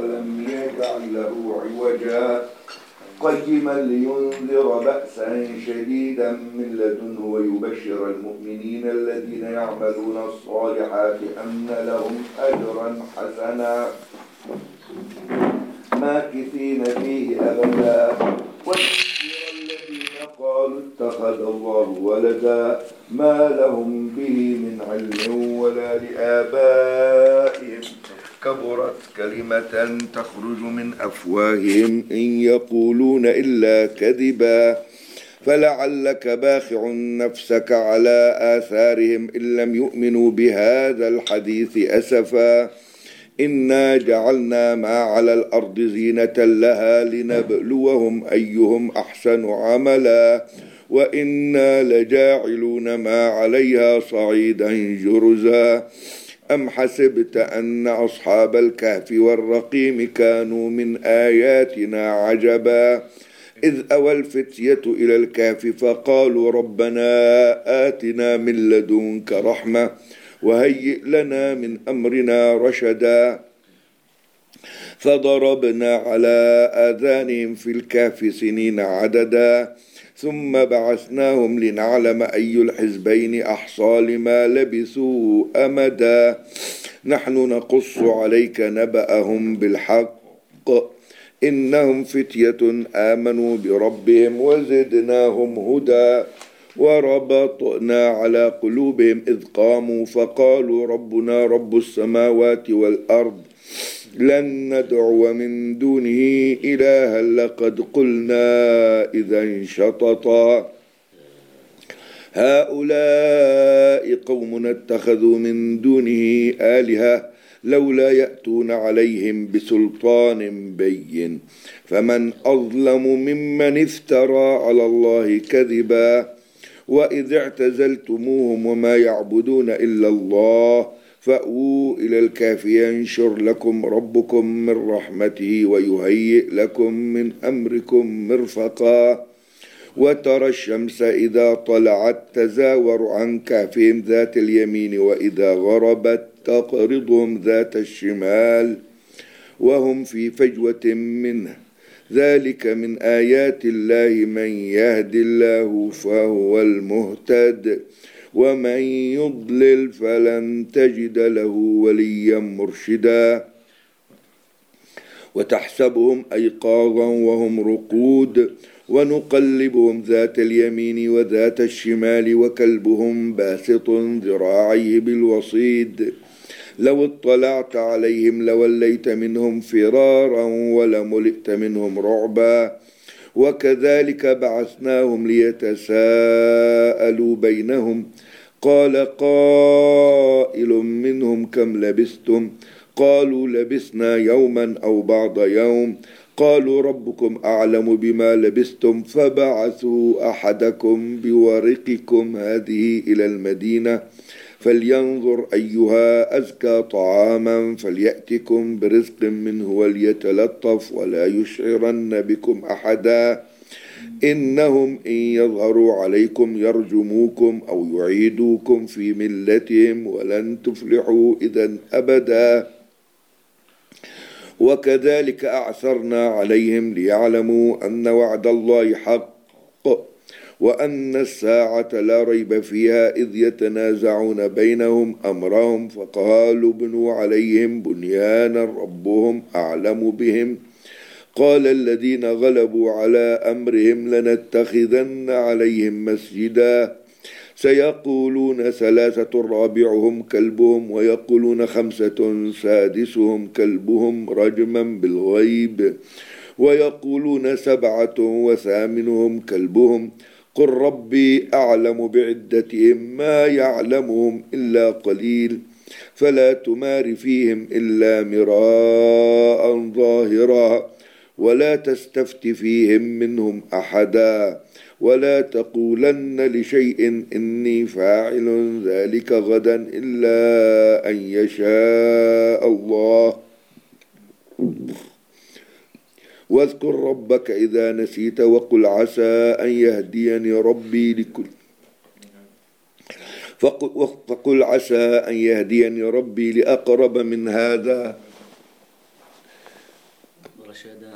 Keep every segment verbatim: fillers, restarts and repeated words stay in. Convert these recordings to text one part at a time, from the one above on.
ولم يجعل له عوجا قيما لينذر بأسا شديدا من لدنه ويبشر المؤمنين الذين يعملون الصالحات أن لهم أجرا حسنا ماكثين فيه أبدا وينذر الذين قالوا اتخذ الله ولدا ما لهم به من علم ولا لآبائهم كبرت كلمة تخرج من أفواههم إن يقولون إلا كذبا فلعلك باخع نفسك على آثارهم إن لم يؤمنوا بهذا الحديث أسفا إنا جعلنا ما على الأرض زينة لها لنبلوهم أيهم أحسن عملا وإنا لجاعلون ما عليها صعيدا جرزا أم حسبت أن أصحاب الكهف والرقيم كانوا من آياتنا عجبا إذ أوى الفتية إلى الكهف فقالوا ربنا آتنا من لدنك رحمة وهيئ لنا من أمرنا رشدا فضربنا على آذانهم في الكهف سنين عددا ثم بعثناهم لنعلم أي الحزبين أحصى لما لبثوا أمدا نحن نقص عليك نبأهم بالحق إنهم فتية آمنوا بربهم وزدناهم هدى وربطنا على قلوبهم إذ قاموا فقالوا ربنا رب السماوات والأرض لن ندعو من دونه إلها لقد قلنا إذا شططا هؤلاء قوم اتخذوا من دونه آلهة لولا يأتون عليهم بسلطان بين فمن أظلم ممن افترى على الله كذبا وإذ اعتزلتموهم وما يعبدون إلا الله فأووا إلى الكهف ينشر لكم ربكم من رحمته ويهيئ لكم من أمركم مرفقا وترى الشمس إذا طلعت تزاور عن كهفهم ذات اليمين وإذا غربت تقرضهم ذات الشمال وهم في فجوة منه ذلك من آيات الله من يهد الله فهو المهتد ومن يضلل فلن تجد له وليا مرشدا وتحسبهم أيقاظا وهم رقود ونقلبهم ذات اليمين وذات الشمال وكلبهم باسط ذراعيه بالوصيد لو اطلعت عليهم لوليت منهم فرارا ولملئت منهم رعبا وكذلك بعثناهم ليتساءلوا بينهم قال قائل منهم كم لبثتم قالوا لبثنا يوما أو بعض يوم قالوا ربكم أعلم بما لبثتم فبعثوا أحدكم بورقكم هذه إلى المدينة فلينظر أيها أزكى طعاما فليأتكم برزق منه وليتلطف ولا يشعرن بكم أحدا إنهم إن يظهروا عليكم يرجموكم أو يعيدوكم في ملتهم ولن تفلحوا إذا أبدا وكذلك أعثرنا عليهم ليعلموا أن وعد الله حق وأن الساعة لا ريب فيها إذ يتنازعون بينهم أمرهم فقالوا ابنوا عليهم بنيانا ربهم أعلم بهم قال الذين غلبوا على أمرهم لنتخذن عليهم مسجدا سيقولون ثلاثة رابعهم كلبهم ويقولون خمسة سادسهم كلبهم رجما بالغيب ويقولون سبعة وثامنهم كلبهم قل ربي أعلم بعدتهم ما يعلمهم إلا قليل فلا تمار فيهم إلا مراء ظاهرا ولا تستفت فيهم منهم أحدا ولا تقولن لشيء إني فاعل ذلك غدا إلا أن يشاء الله واذكر ربك إذا نسيت وقل عسى أن يهديني ربي لكل فقل عسى أن يهديني ربي لأقرب من هذا رشدا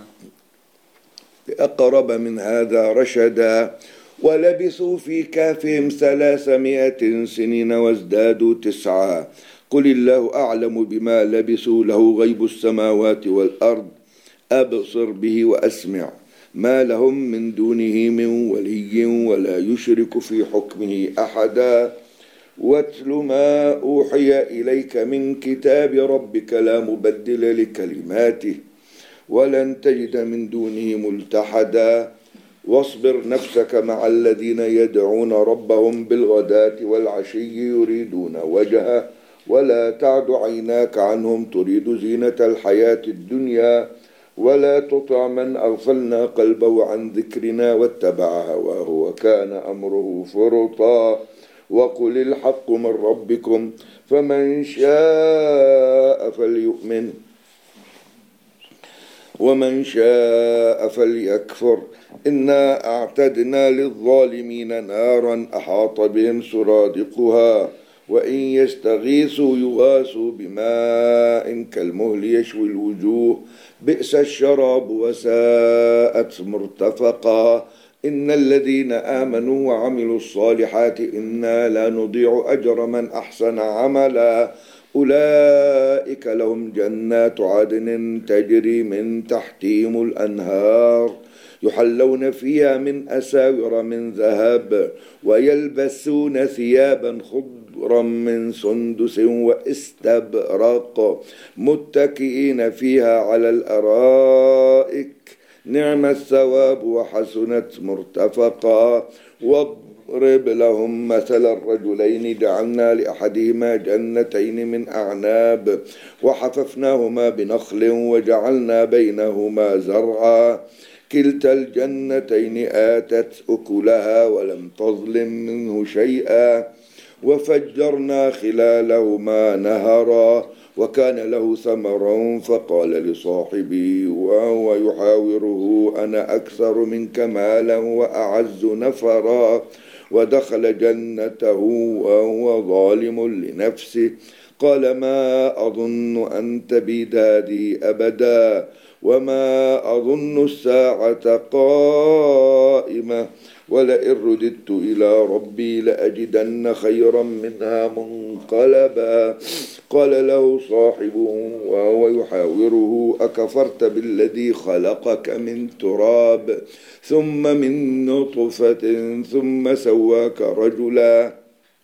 أقرب من هذا رشدا. ولبثوا في كهفهم ثلاثمائة سنين وازدادوا تسعا قل الله أعلم بما لبثوا له غيب السماوات والأرض أبصر به وأسمع ما لهم من دونه من ولي ولا يشرك في حكمه أحدا. واتل ما أوحي إليك من كتاب ربك لا مبدل لكلماته ولن تجد من دونه ملتحدا. واصبر نفسك مع الذين يدعون ربهم بالغداة والعشي يريدون وجهه ولا تعد عيناك عنهم تريد زينة الحياة الدنيا ولا تطع من أغفلنا قلبه عن ذكرنا واتبع هواه وكان أمره فرطا. وقل الحق من ربكم فمن شاء فليؤمن ومن شاء فليكفر إنا أعتدنا للظالمين نارا أحاط بهم سرادقها وإن يستغيثوا يغاثوا بماء كالمهل يشوي الوجوه بئس الشراب وساءت مرتفقا. إن الذين آمنوا وعملوا الصالحات إنا لا نضيع أجر من أحسن عملا أولئك لهم جنات عدن تجري من تحتهم الأنهار يحلون فيها من أساور من ذهب ويلبسون ثيابا خضرا من سندس واستبرق متكئين فيها على الأرائك نعم الثواب وحسنت مرتفقا. واضرب لهم مثل الرجلين جعلنا لأحدهما جنتين من أعناب وحففناهما بنخل وجعلنا بينهما زرعا كلتا الجنتين آتت أكلها ولم تظلم منه شيئا وفجرنا خلالهما نهرا وكان له ثمر فقال لصاحبه وهو يحاوره أنا أكثر منك مالا وأعز نفرا ودخل جنته وهو ظالم لنفسه قال ما أظن أن تبيد هذه أبدا وما أظن الساعة قائمة ولئن رددت إلى ربي لأجدن خيرا منها منقلبا. قال له صاحبه وهو يحاوره أكفرت بالذي خلقك من تراب ثم من نطفة ثم سواك رجلا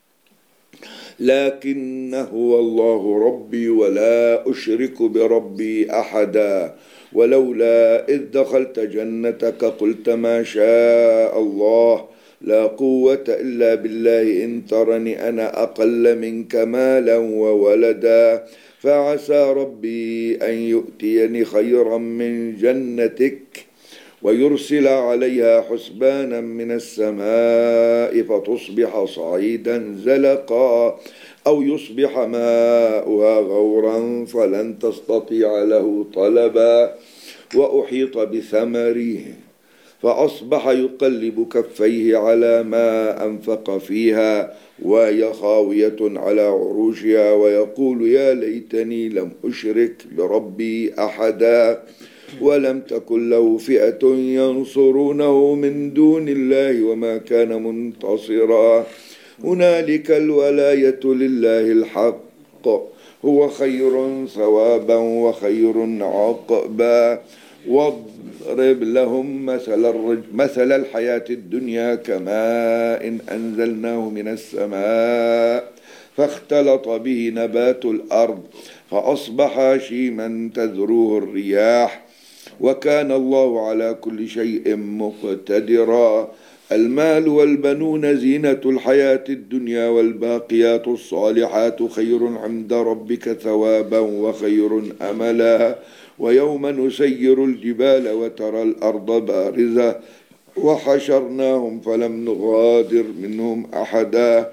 لكن هو الله ربي ولا أشرك بربي أحدا. ولولا إذ دخلت جنتك قلت ما شاء الله لا قوة إلا بالله إن ترني أنا أقل منك مالا وولدا فعسى ربي أن يؤتيني خيرا من جنتك ويرسل عليها حسبانا من السماء فتصبح صعيدا زلقا أو يصبح ماؤها غورا فلن تستطيع له طلبا. وأحيط بثمره فأصبح يقلب كفيه على ما أنفق فيها وهي خاوية على عروشها ويقول يا ليتني لم أشرك بربي أحدا ولم تكن له فئة ينصرونه من دون الله وما كان منتصرا. هنالك الولاية لله الحق هو خير ثوابا وخير عقبا. واضرب لهم مثل, مثل الحياة الدنيا كماء إن أنزلناه من السماء فاختلط به نبات الأرض فأصبح هشيما تذروه الرياح وكان الله على كل شيء مقتدرا. المال والبنون زينة الحياة الدنيا والباقيات الصالحات خير عند ربك ثوابا وخير أملا. ويوم نسير الجبال وترى الأرض بارزة وحشرناهم فلم نغادر منهم أحدا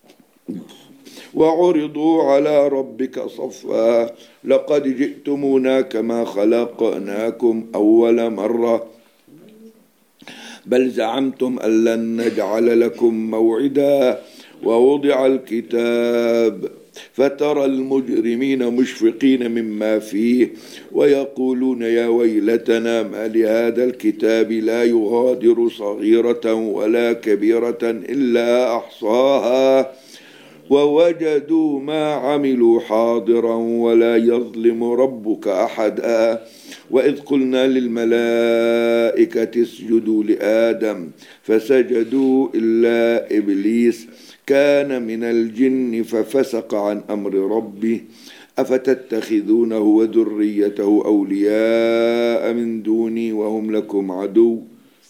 وعرضوا على ربك صفا لقد جئتمونا كما خلقناكم أول مرة بل زعمتم أن لن نجعل لكم موعدا. ووضع الكتاب فترى المجرمين مشفقين مما فيه ويقولون يا ويلتنا ما لهذا الكتاب لا يغادر صغيرة ولا كبيرة إلا أحصاها ووجدوا ما عملوا حاضرا ولا يظلم ربك أحدا. وإذ قلنا للملائكة اسجدوا لآدم فسجدوا إلا إبليس كان من الجن ففسق عن أمر ربه أفتتخذونه وذريته أولياء من دوني وهم لكم عدو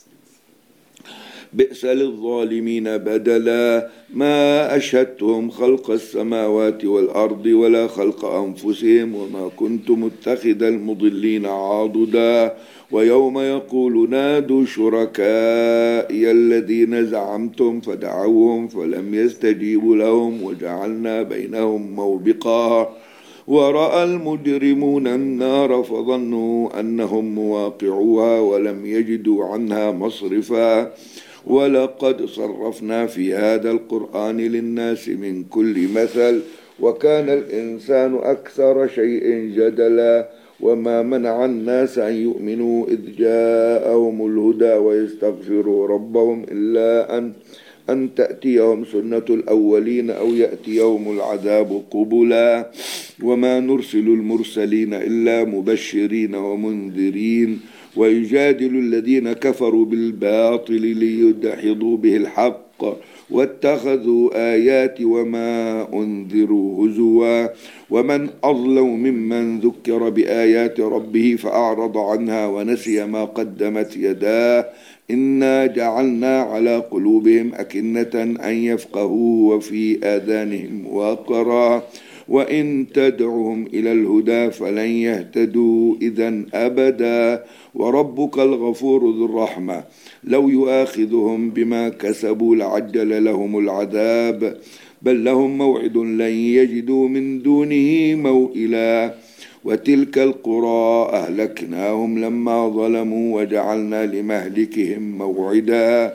بئس للظالمين بدلا ما أشهدتهم خلق السماوات والأرض ولا خلق أنفسهم وما كنت متخذ المضلين عاضدا ويوم يقول نادوا شركائي الذين زعمتم فدعوهم فلم يستجيبوا لهم وجعلنا بينهم موبقا ورأى المجرمون النار فظنوا أنهم مواقعوها ولم يجدوا عنها مصرفا ولقد صرفنا في هذا القرآن للناس من كل مثل وكان الإنسان أكثر شيء جدلا وما منع الناس أن يؤمنوا إذ جاءهم الهدى ويستغفروا ربهم إلا أن أن تأتيهم سنة الأولين أو يأتيهم العذاب قبلا وما نرسل المرسلين إلا مبشرين ومنذرين ويجادل الذين كفروا بالباطل ليدحضوا به الحق واتخذوا آيات وما أنذروا هزوا ومن أظلم ممن ذكر بآيات ربه فأعرض عنها ونسي ما قدمت يداه إنا جعلنا على قلوبهم أكنة أن يفقهوا وفي آذانهم وقرا وإن تدعهم إلى الهدى فلن يهتدوا إذن أبدا وربك الغفور ذو الرحمة لو يؤاخذهم بما كسبوا لعجل لهم العذاب بل لهم موعد لن يجدوا من دونه موئلا وتلك القرى أهلكناهم لما ظلموا وجعلنا لمهلكهم موعدا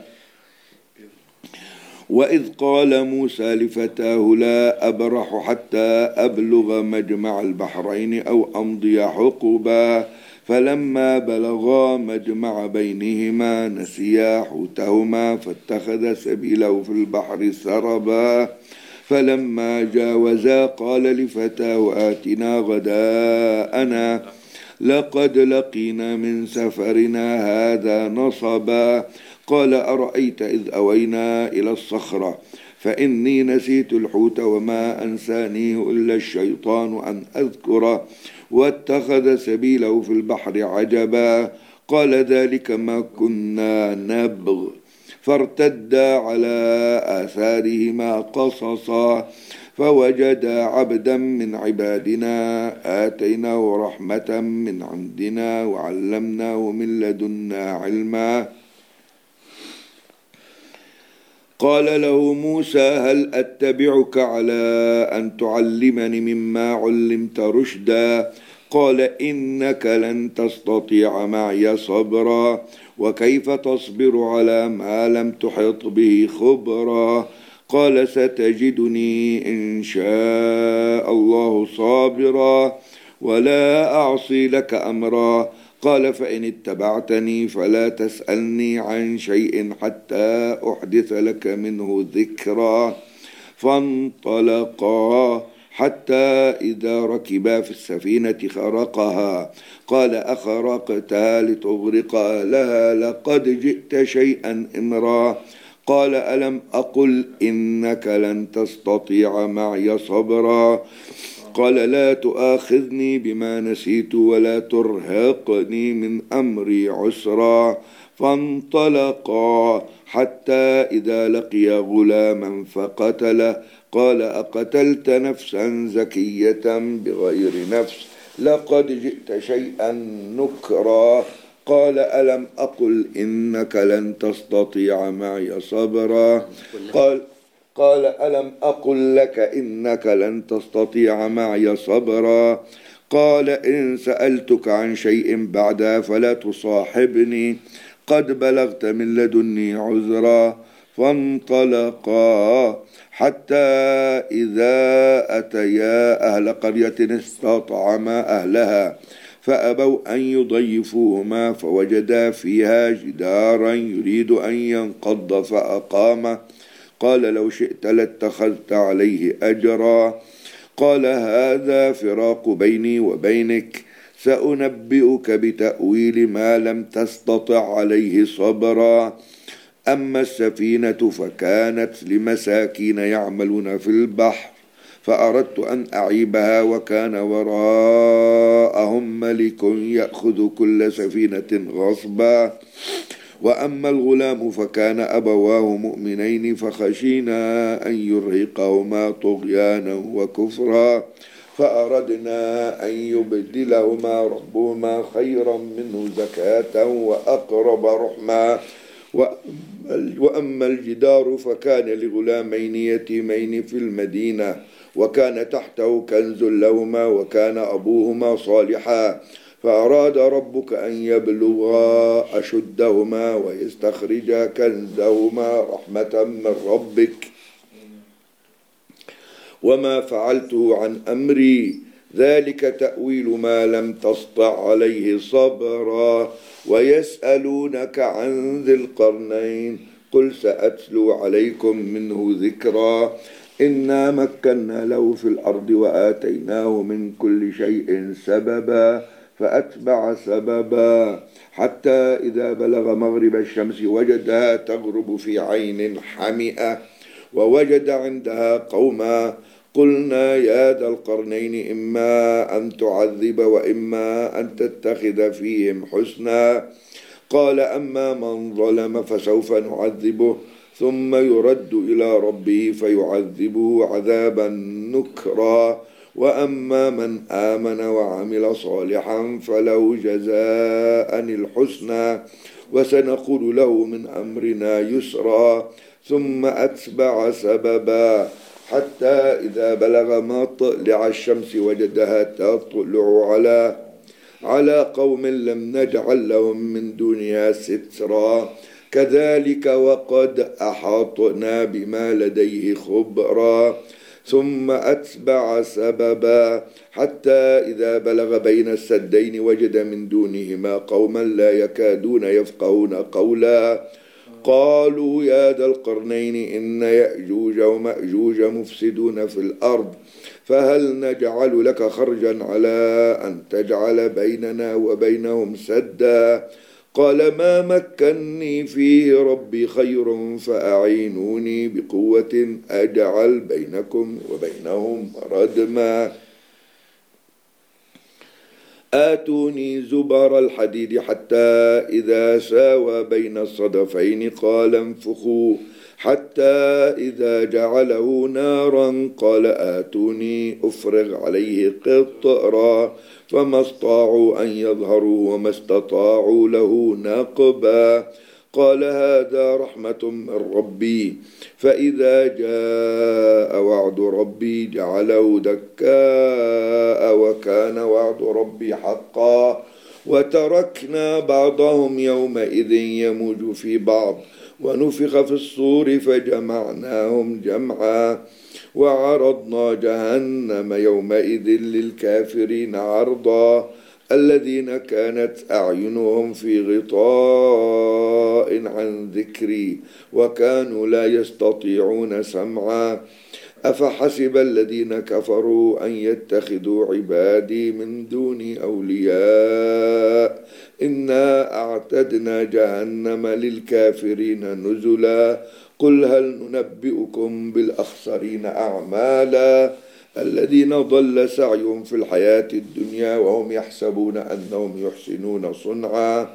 وإذ قال موسى لفتاه لا أبرح حتى أبلغ مجمع البحرين أو أمضي حقبا فلما بلغا مجمع بينهما نسيا حوتهما فاتخذ سبيله في البحر سربا فلما جاوزا قال لفتاه آتنا غداءنا لقد لقينا من سفرنا هذا نصبا قال أرأيت إذ أوينا إلى الصخرة فإني نسيت الحوت وما أنسانيه إلا الشيطان أن أذكره واتخذ سبيله في البحر عجبا قال ذلك ما كنا نبغ فارتدا على آثارهما قصصا فوجدا عبدا من عبادنا آتيناه رحمة من عندنا وعلمناه من لدنا علما قال له موسى هل أتبعك على أن تعلمني مما علمت رشدا قال إنك لن تستطيع معي صبرا وكيف تصبر على ما لم تحط به خبرا قال ستجدني إن شاء الله صابرا ولا أعصي لك أمرا قال فإن اتبعتني فلا تسألني عن شيء حتى أحدث لك منه ذكرا فانطلقا حتى إذا ركبا في السفينة خرقها قال أخرقتها لتغرق أهلها لقد جئت شيئا إمرا قال ألم أقل إنك لن تستطيع معي صبرا قال لا تؤاخذني بما نسيت ولا ترهقني من أمري عسرا فانطلقا حتى إذا لقي غلاما فقتله قال أقتلت نفسا زكية بغير نفس لقد جئت شيئا نكرا قال ألم أقل إنك لن تستطيع معي صبرا قال قال ألم أقل لك إنك لن تستطيع معي صبرا قال إن سألتك عن شيء بعدها فلا تصاحبني قد بلغت من لدني عذرا فانطلقا حتى إذا أتيا أهل قرية استطعما أهلها فأبوا أن يضيفوهما فوجدا فيها جدارا يريد أن ينقض فأقامه قال لو شئت لاتخذت عليه أجرا قال هذا فراق بيني وبينك سأنبئك بتأويل ما لم تستطع عليه صبرا أما السفينة فكانت لمساكين يعملون في البحر فأردت أن أعيبها وكان وراءهم ملك يأخذ كل سفينة غصبا وأما الغلام فكان أبواه مؤمنين فخشينا أن يرهقهما طغيانا وكفرا فأردنا أن يبدلهما ربهما خيرا منه زكاة وأقرب رحما وأما الجدار فكان لغلامين يتيمين في المدينة وكان تحته كنز لهما وكان أبوهما صالحا فأراد ربك أن يبلغا أشدهما ويستخرجا كنزهما رحمة من ربك وما فعلته عن أمري ذلك تأويل ما لم تسطع عليه صبرا ويسألونك عن ذي القرنين قل سأتلو عليكم منه ذكرا إنا مكنا له في الأرض وآتيناه من كل شيء سببا فأتبع سببا حتى إذا بلغ مغرب الشمس وجدها تغرب في عين حمئة ووجد عندها قوما قلنا يا ذا القرنين إما أن تعذب وإما أن تتخذ فيهم حسنا قال أما من ظلم فسوف نعذبه ثم يرد إلى ربه فيعذبه عذابا نكرا وأما من آمن وعمل صالحا فله جزاء الحسنى وسنقول له من أمرنا يسرا ثم أتبع سببا حتى إذا بلغ مطلع الشمس وجدها تطلع على على قوم لم نجعل لهم من دونها سترا كذلك وقد أحاطنا بما لديه خبرا ثم أتبع سببا حتى إذا بلغ بين السدين وجد من دونهما قوما لا يكادون يفقهون قولا قالوا يا ذا القرنين إن يأجوج ومأجوج مفسدون في الأرض فهل نجعل لك خرجا على أن تجعل بيننا وبينهم سدا قال ما مكني فيه ربي خير فأعينوني بقوة أجعل بينكم وبينهم ردما آتوني زبر الحديد حتى إذا ساوى بين الصدفين قال انفخوا حتى إذا جعله نارا قال آتوني أفرغ عليه قطرا فما استطاعوا أن يظهروا وما استطاعوا له نقبا قال هذا رحمة من ربي فإذا جاء وعد ربي جعله دكاء وكان وعد ربي حقا وتركنا بعضهم يومئذ يموج في بعض ونفخ في الصور فجمعناهم جمعا وعرضنا جهنم يومئذ للكافرين عرضا الذين كانت أعينهم في غطاء عن ذكري وكانوا لا يستطيعون سمعا أفحسب الذين كفروا أن يتخذوا عبادي من دوني أولياء إنا أعتدنا جهنم للكافرين نزلا قل هل ننبئكم بالأخسرين أعمالا الذين ضل سعيهم في الحياة الدنيا وهم يحسبون أنهم يحسنون صنعا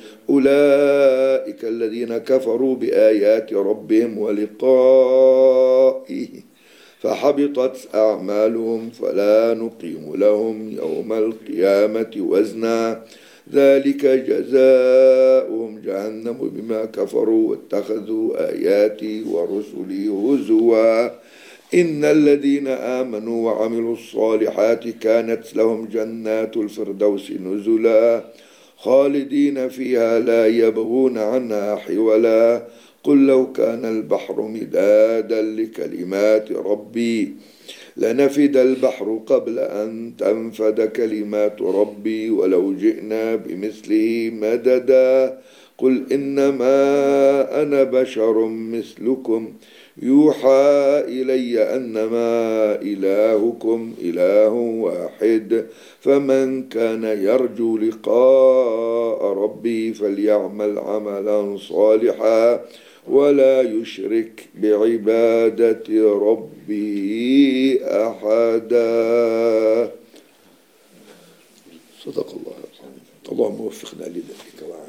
أولئك الذين كفروا بآيات ربهم ولقائه فحبطت أعمالهم فلا نقيم لهم يوم القيامة وزنا ذلك جزاؤهم جهنم بما كفروا واتخذوا آياتي ورسلي هزوا إن الذين آمنوا وعملوا الصالحات كانت لهم جنات الفردوس نزلا خالدين فيها لا يبغون عنها حولا قل لو كان البحر مدادا لكلمات ربي لنفد البحر قبل أن تنفد كلمات ربي ولو جئنا بمثله مددا قل إنما أنا بشر مثلكم يوحى إلي أنما إلهكم إله واحد فمن كان يرجو لقاء ربي فليعمل عملا صالحا ولا يشرك بعبادة ربه أحدا. صدق الله العظيم. اللهم وفقنا لذلك.